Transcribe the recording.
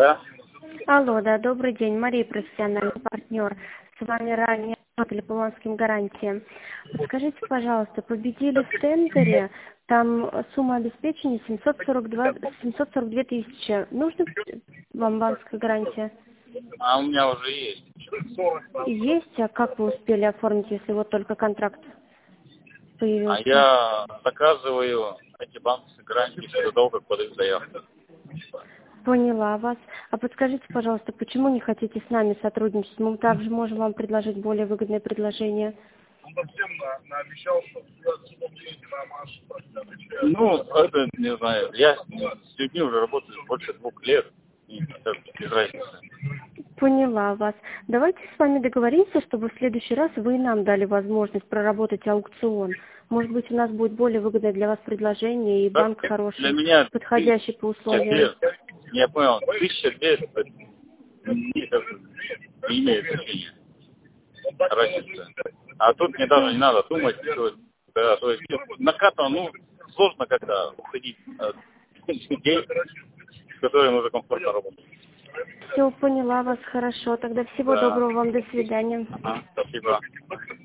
Да? Алло, да, добрый день. Мария, профессиональный партнер. С вами ранее работали по Луганским гарантиям. Подскажите, пожалуйста, победили в тендере, там сумма обеспечения 742 тысячи. Нужна вам банковская гарантия? А у меня уже есть. Есть, а как вы успели оформить, если вот только контракт А появился? я заказываю эти банковские гарантии еще до того, как подаю заявку. Поняла вас. А подскажите, пожалуйста, почему не хотите с нами сотрудничать? Мы также можем вам предложить более выгодное предложение. Ну, это, не знаю, я с людьми уже работаю больше 2 лет, и это без разницы. Поняла вас. Давайте с вами договоримся, чтобы в следующий раз вы нам дали возможность проработать аукцион. Может быть, у нас будет более выгодное для вас предложение, и банк Для хороший, меня подходящий по 1000 условиям. без, я понял, 1000 без, не имеет значения, разницы. А тут мне даже не надо думать, что, да, то есть накатано, сложно как-то уходить от людей, с которыми уже комфортно работать. Все, поняла вас, хорошо. Тогда всего Да. доброго вам, до свидания. Ага, спасибо.